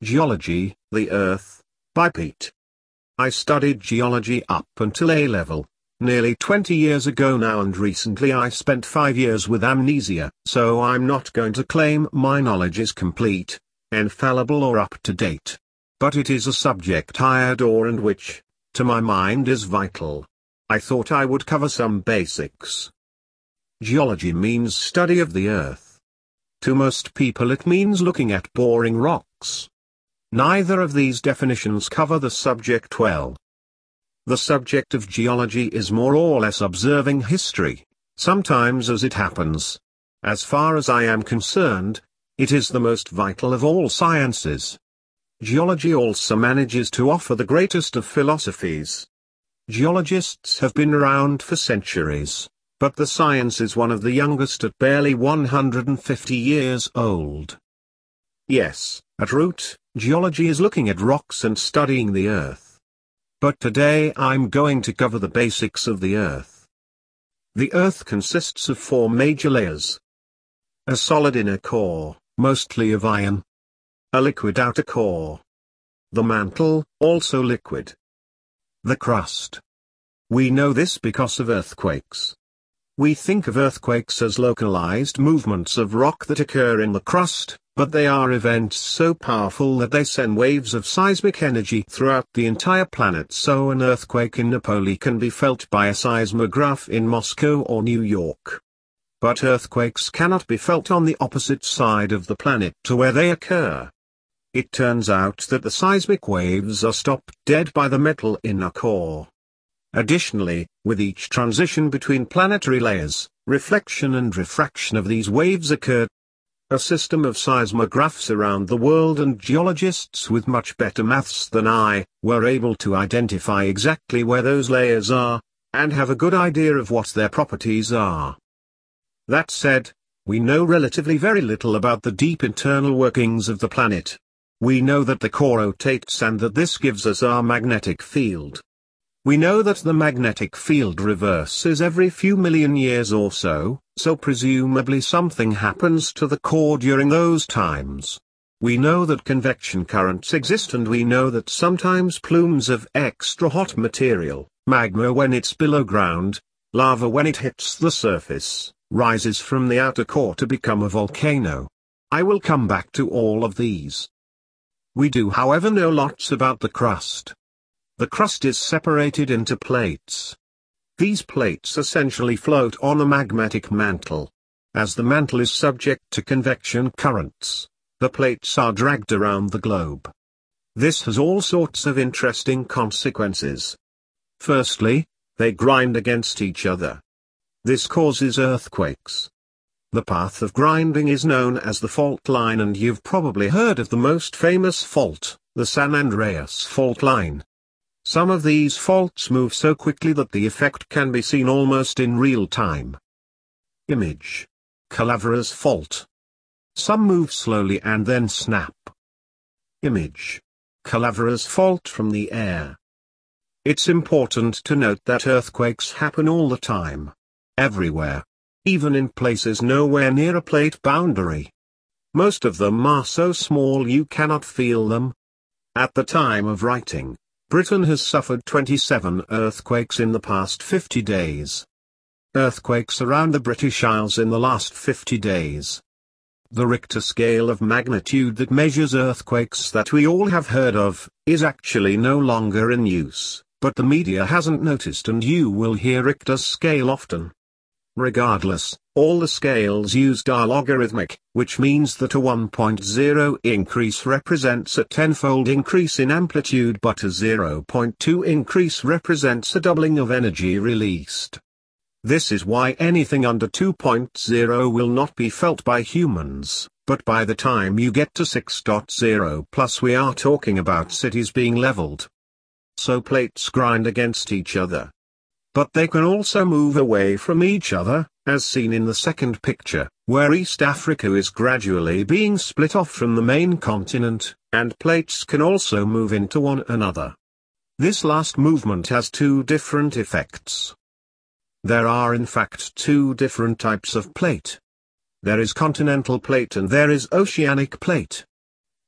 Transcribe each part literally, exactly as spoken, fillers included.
Geology, the Earth, by Pete. I studied geology up until A level, nearly twenty years ago now, and recently I spent five years with amnesia, so I'm not going to claim my knowledge is complete, infallible or up to date. But it is a subject I adore and which, to my mind, is vital. I thought I would cover some basics. Geology means study of the Earth. To most people it means looking at boring rocks. Neither of these definitions cover the subject well. The subject of geology is more or less observing history, sometimes as it happens. As far as I am concerned, it is the most vital of all sciences. Geology also manages to offer the greatest of philosophies. Geologists have been around for centuries, but the science is one of the youngest at barely one hundred fifty years old. Yes, at root, geology is looking at rocks and studying the Earth. But today I'm going to cover the basics of the Earth. The Earth consists of four major layers. A solid inner core, mostly of iron. A liquid outer core. The mantle, also liquid. The crust. We know this because of earthquakes. We think of earthquakes as localized movements of rock that occur in the crust, but they are events so powerful that they send waves of seismic energy throughout the entire planet, so an earthquake in Napoli can be felt by a seismograph in Moscow or New York. But earthquakes cannot be felt on the opposite side of the planet to where they occur. It turns out that the seismic waves are stopped dead by the metal inner core. Additionally, with each transition between planetary layers, reflection and refraction of these waves occur. A system of seismographs around the world, and geologists with much better maths than I, were able to identify exactly where those layers are, and have a good idea of what their properties are. That said, we know relatively very little about the deep internal workings of the planet. We know that the core rotates and that this gives us our magnetic field. We know that the magnetic field reverses every few million years or so, so presumably something happens to the core during those times. We know that convection currents exist, and we know that sometimes plumes of extra hot material, magma when it's below ground, lava when it hits the surface, rises from the outer core to become a volcano. I will come back to all of these. We do, however, know lots about the crust. The crust is separated into plates. These plates essentially float on a magmatic mantle. As the mantle is subject to convection currents, the plates are dragged around the globe. This has all sorts of interesting consequences. Firstly, they grind against each other. This causes earthquakes. The path of grinding is known as the fault line, and you've probably heard of the most famous fault, the San Andreas fault line. Some of these faults move so quickly that the effect can be seen almost in real time. Image. Calavera's fault. Some move slowly and then snap. Image. Calavera's fault from the air. It's important to note that earthquakes happen all the time. Everywhere. Even in places nowhere near a plate boundary. Most of them are so small you cannot feel them. At the time of writing, Britain has suffered twenty-seven earthquakes in the past fifty days. Earthquakes around the British Isles in the last fifty days. The Richter scale of magnitude that measures earthquakes that we all have heard of, is actually no longer in use, but the media hasn't noticed, and you will hear Richter's scale often. Regardless, all the scales used are logarithmic, which means that a one point zero increase represents a tenfold increase in amplitude, but a zero point two increase represents a doubling of energy released. This is why anything under two point zero will not be felt by humans, but by the time you get to six point zero plus we are talking about cities being leveled. So plates grind against each other. But they can also move away from each other, as seen in the second picture, where East Africa is gradually being split off from the main continent, and plates can also move into one another. This last movement has two different effects. There are in fact two different types of plate. There is continental plate and there is oceanic plate.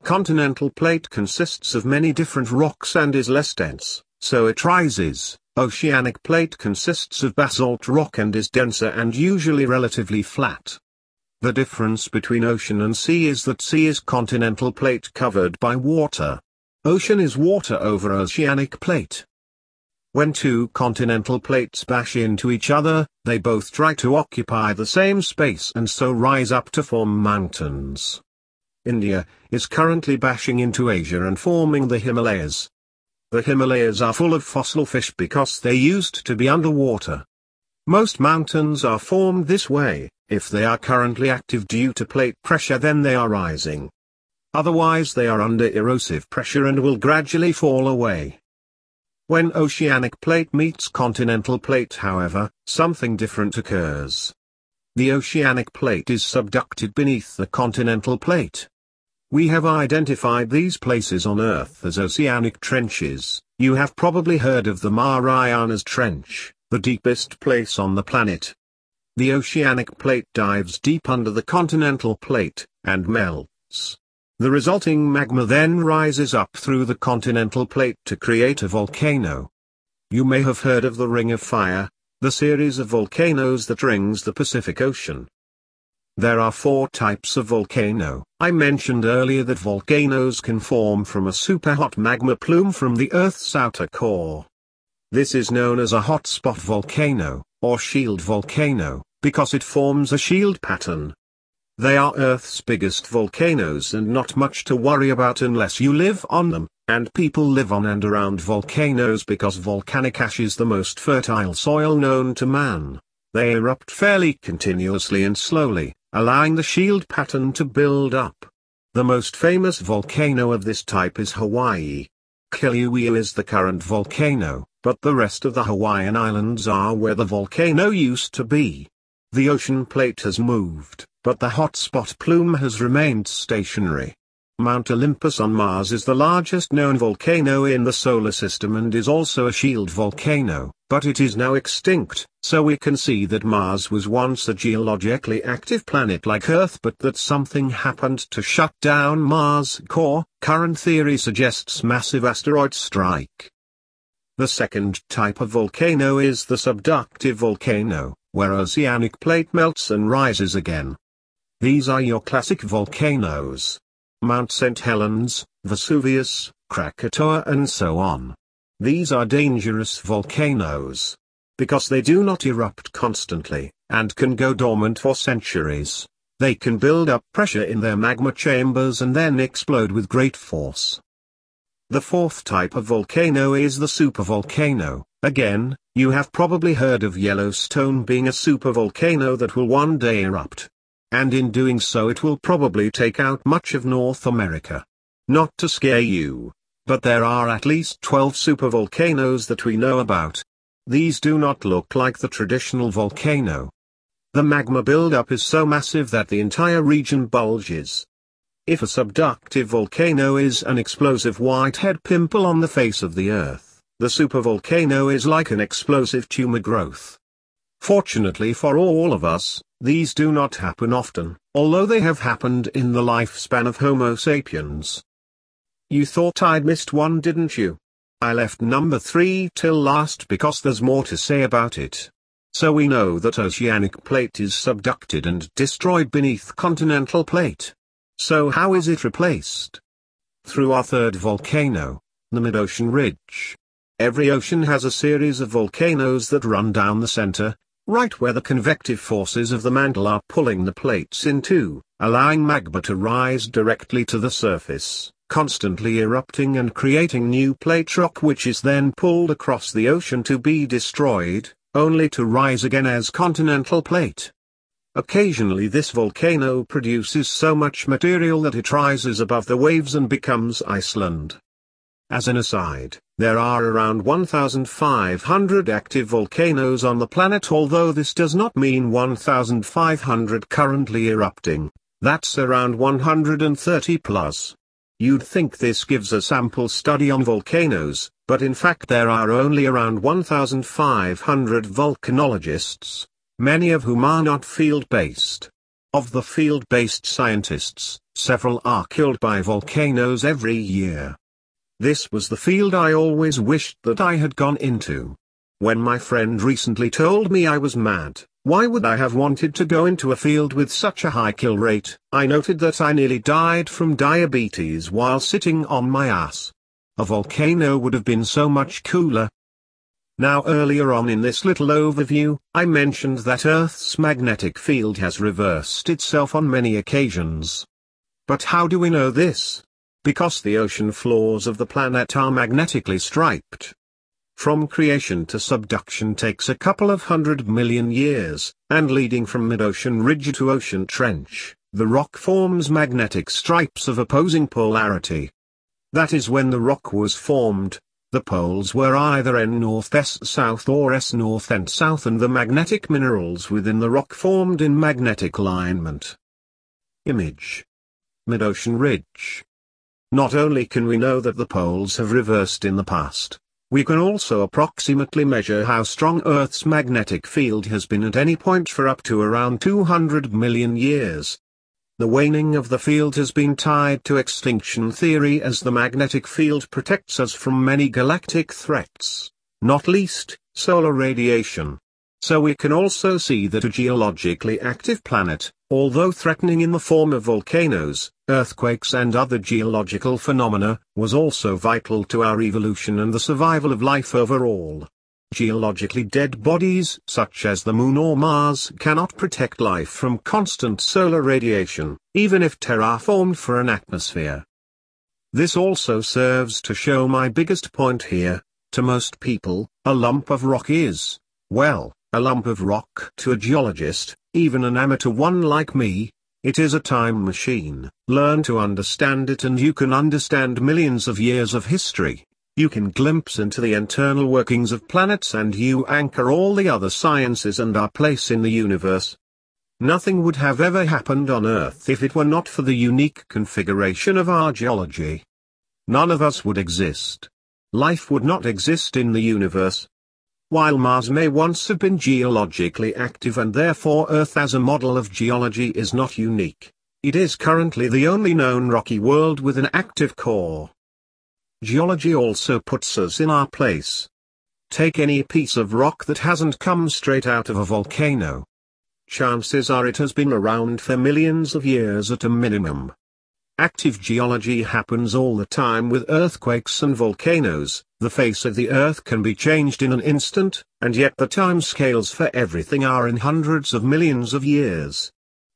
Continental plate consists of many different rocks and is less dense, so it rises. Oceanic plate consists of basalt rock and is denser and usually relatively flat. The difference between ocean and sea is that sea is continental plate covered by water. Ocean is water over oceanic plate. When two continental plates bash into each other, they both try to occupy the same space and so rise up to form mountains. India is currently bashing into Asia and forming the Himalayas. The Himalayas are full of fossil fish because they used to be underwater. Most mountains are formed this way. If they are currently active due to plate pressure, then they are rising. Otherwise they are under erosive pressure and will gradually fall away. When oceanic plate meets continental plate, however, something different occurs. The oceanic plate is subducted beneath the continental plate. We have identified these places on Earth as oceanic trenches. You have probably heard of the Marianas Trench, the deepest place on the planet. The oceanic plate dives deep under the continental plate, and melts. The resulting magma then rises up through the continental plate to create a volcano. You may have heard of the Ring of Fire, the series of volcanoes that rings the Pacific Ocean. There are four types of volcano. I mentioned earlier that volcanoes can form from a superhot magma plume from the Earth's outer core. This is known as a hotspot volcano, or shield volcano, because it forms a shield pattern. They are Earth's biggest volcanoes and not much to worry about unless you live on them, and people live on and around volcanoes because volcanic ash is the most fertile soil known to man. They erupt fairly continuously and slowly, allowing the shield pattern to build up. The most famous volcano of this type is Hawaii. Kilauea is the current volcano, but the rest of the Hawaiian Islands are where the volcano used to be. The ocean plate has moved, but the hotspot plume has remained stationary. Mount Olympus on Mars is the largest known volcano in the solar system and is also a shield volcano, but it is now extinct, so we can see that Mars was once a geologically active planet like Earth, but that something happened to shut down Mars' core. Current theory suggests massive asteroid strike. The second type of volcano is the subductive volcano, where oceanic plate melts and rises again. These are your classic volcanoes. Mount Saint Helens, Vesuvius, Krakatoa and so on. These are dangerous volcanoes. Because they do not erupt constantly, and can go dormant for centuries, they can build up pressure in their magma chambers and then explode with great force. The fourth type of volcano is the supervolcano. Again, you have probably heard of Yellowstone being a supervolcano that will one day erupt. And in doing so it will probably take out much of North America. Not to scare you, but there are at least twelve supervolcanoes that we know about. These do not look like the traditional volcano. The magma buildup is so massive that the entire region bulges. If a subductive volcano is an explosive whitehead pimple on the face of the Earth, the supervolcano is like an explosive tumor growth. Fortunately for all of us, these do not happen often, although they have happened in the lifespan of Homo sapiens. You thought I'd missed one, didn't you? I left number three till last because there's more to say about it. So we know that oceanic plate is subducted and destroyed beneath continental plate. So how is it replaced? Through our third volcano, the mid-ocean ridge. Every ocean has a series of volcanoes that run down the center, right where the convective forces of the mantle are pulling the plates in two, allowing magma to rise directly to the surface, constantly erupting and creating new plate rock which is then pulled across the ocean to be destroyed, only to rise again as continental plate. Occasionally this volcano produces so much material that it rises above the waves and becomes Iceland. As an aside, there are around one thousand five hundred active volcanoes on the planet, although this does not mean one thousand five hundred currently erupting. That's around one hundred thirty plus. You'd think this gives a sample study on volcanoes, but in fact there are only around one thousand five hundred volcanologists, many of whom are not field-based. Of the field-based scientists, Several are killed by volcanoes every year. This was the field I always wished that I had gone into. When my friend recently told me I was mad, why would I have wanted to go into a field with such a high kill rate? I noted that I nearly died from diabetes while sitting on my ass. A volcano would have been so much cooler. Now earlier on in this little overview, I mentioned that Earth's magnetic field has reversed itself on many occasions. But how do we know this? Because the ocean floors of the planet are magnetically striped. From creation to subduction takes a couple of hundred million years, and leading from mid-ocean ridge to ocean trench, the rock forms magnetic stripes of opposing polarity. That is when the rock was formed. The poles were either N north S south or S north and south, and the magnetic minerals within the rock formed in magnetic alignment. Image. Mid-ocean ridge. Not only can we know that the poles have reversed in the past, we can also approximately measure how strong Earth's magnetic field has been at any point for up to around two hundred million years. The waning of the field has been tied to extinction theory, as the magnetic field protects us from many galactic threats, not least, solar radiation. So we can also see that a geologically active planet, although threatening in the form of volcanoes, earthquakes and other geological phenomena, was also vital to our evolution and the survival of life overall. Geologically dead bodies such as the Moon or Mars cannot protect life from constant solar radiation, even if terraformed for an atmosphere. This also serves to show my biggest point here. To most people, a lump of rock is, well, a lump of rock. To a geologist, even an amateur one like me, it is a time machine. Learn to understand it and you can understand millions of years of history. You can glimpse into the internal workings of planets and you anchor all the other sciences and our place in the universe. Nothing would have ever happened on Earth if it were not for the unique configuration of our geology. None of us would exist. Life would not exist in the universe. While Mars may once have been geologically active and therefore Earth as a model of geology is not unique, it is currently the only known rocky world with an active core. Geology also puts us in our place. Take any piece of rock that hasn't come straight out of a volcano. Chances are it has been around for millions of years at a minimum. Active geology happens all the time with earthquakes and volcanoes. The face of the Earth can be changed in an instant, and yet the time scales for everything are in hundreds of millions of years.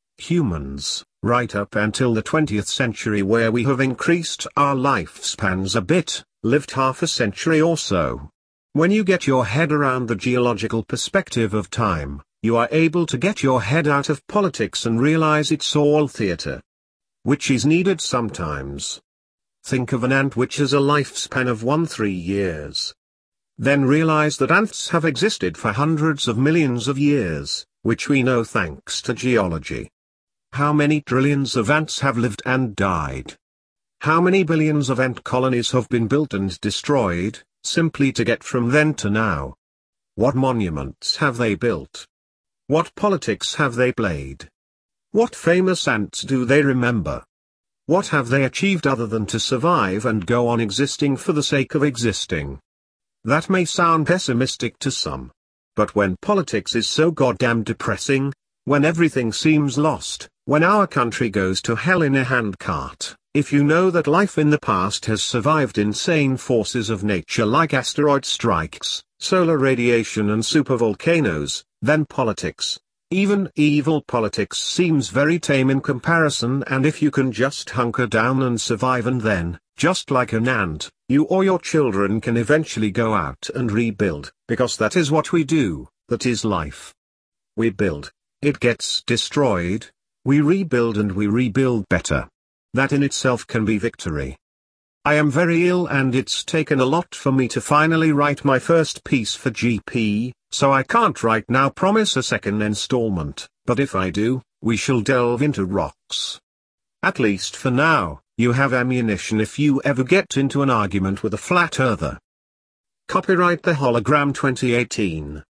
Humans, right up until the twentieth century, where we have increased our lifespans a bit, lived half a century or so. When you get your head around the geological perspective of time, you are able to get your head out of politics and realize it's all theater. Which is needed sometimes. Think of an ant which has a lifespan of one to three years. Then realize that ants have existed for hundreds of millions of years, which we know thanks to geology. How many trillions of ants have lived and died? How many billions of ant colonies have been built and destroyed, simply to get from then to now? What monuments have they built? What politics have they played? What famous ants do they remember? What have they achieved other than to survive and go on existing for the sake of existing? That may sound pessimistic to some. But when politics is so goddamn depressing, when everything seems lost, when our country goes to hell in a handcart, if you know that life in the past has survived insane forces of nature like asteroid strikes, solar radiation and supervolcanoes, then politics, even evil politics, seems very tame in comparison. And if you can just hunker down and survive, and then, just like an ant, you or your children can eventually go out and rebuild, because that is what we do, that is life. We build, it gets destroyed, we rebuild and we rebuild better. That in itself can be victory. I am very ill and it's taken a lot for me to finally write my first piece for G P, so I can't right now promise a second installment, but if I do, we shall delve into rocks. At least for now, you have ammunition if you ever get into an argument with a flat earther. Copyright The Hologram twenty eighteen.